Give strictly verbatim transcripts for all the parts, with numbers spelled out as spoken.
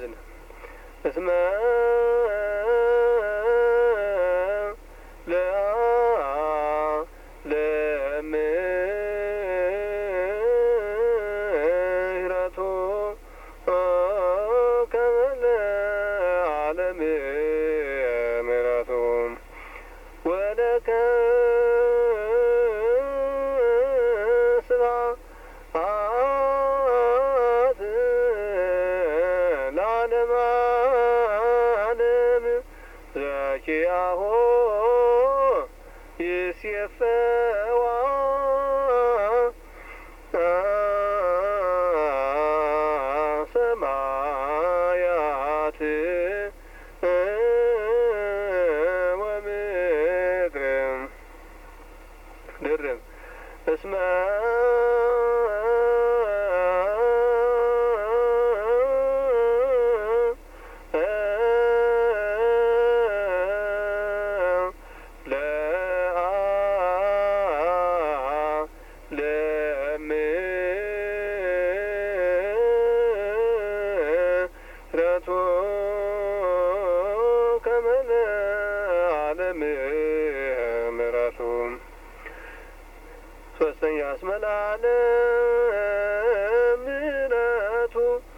እዝን እስመ ለምህረቱ ከመለ ዓለም ምህረቱ ወለከ ስብሐት ለዓለመ ዓለም ዘኪያሁ ይሴፈዋ ሰማያት ወምድር ድርብ እስመ ለምህረቱ ከመለ ዓለም ምህረቱ ሶስተኛ እስመ ለዓለም ምህረቱ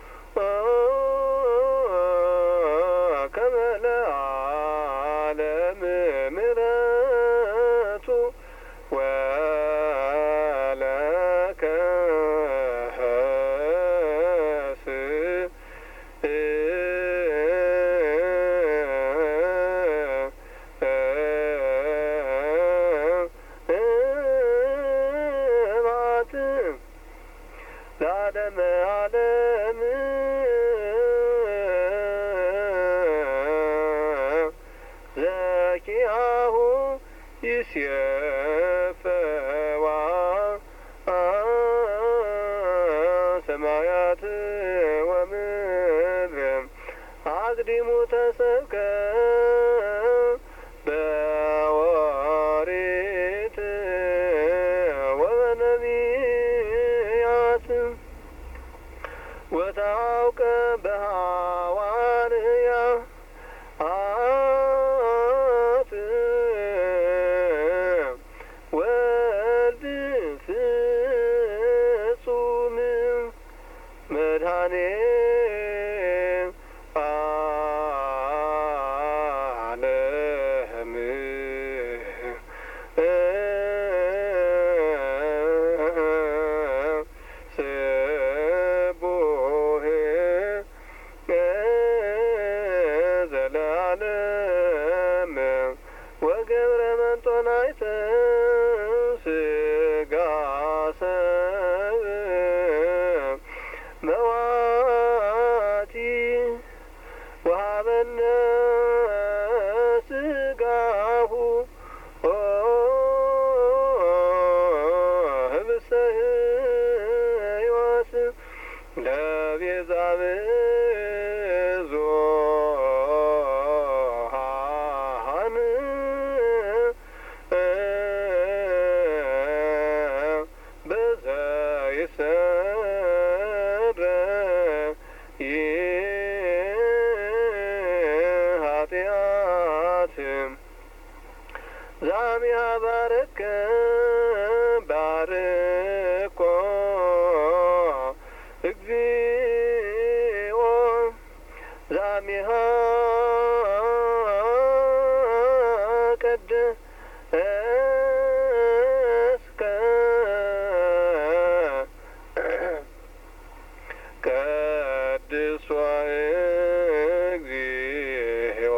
ከመለ ዓለም ምህረቱ ወለከ ለዓለመ ዓለም ዘኪያሁ ይሴፈዋ ሰማያት ወምድር አቅዲሙ ተሰብከ በኦሪት ወበነቢያት ወታውቀ በሐዋርያት ወልድ ፍጹም መድኃኔ ዓለም ስቡሕ ዘለዓለም ወገብረ መንጦላዕተ ሥጋ ሰብእ መዋቲ ወሀበነ ሥጋሁ ህብስተ ሕይወት ለቤዛ ብዙኃን በዘይሰረይ ኃጢአት ዛሚሃ ባረከ ባርኮ እግዚኦ ዛሚሃ ቀደስከ ቅዱስ እግዚኦ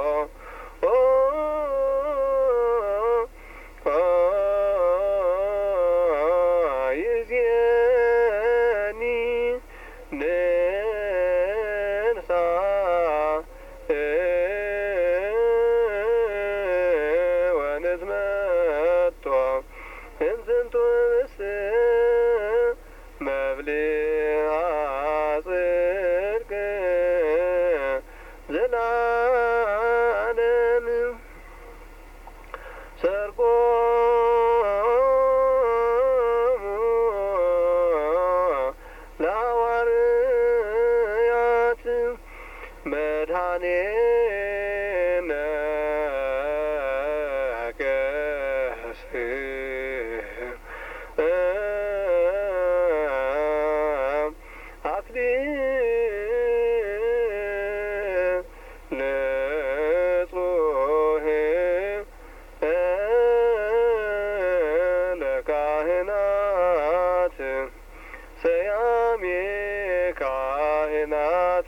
ይእዜኒ ንንሣ ወንትመ መድኃኔነ ገስ አክሊለ ንጹሕ ለካህናት ሰያሜ ካህናት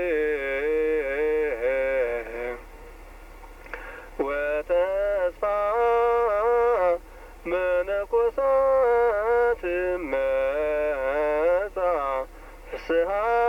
ወተስፋ መነኮሳት መጻ ፍስሐ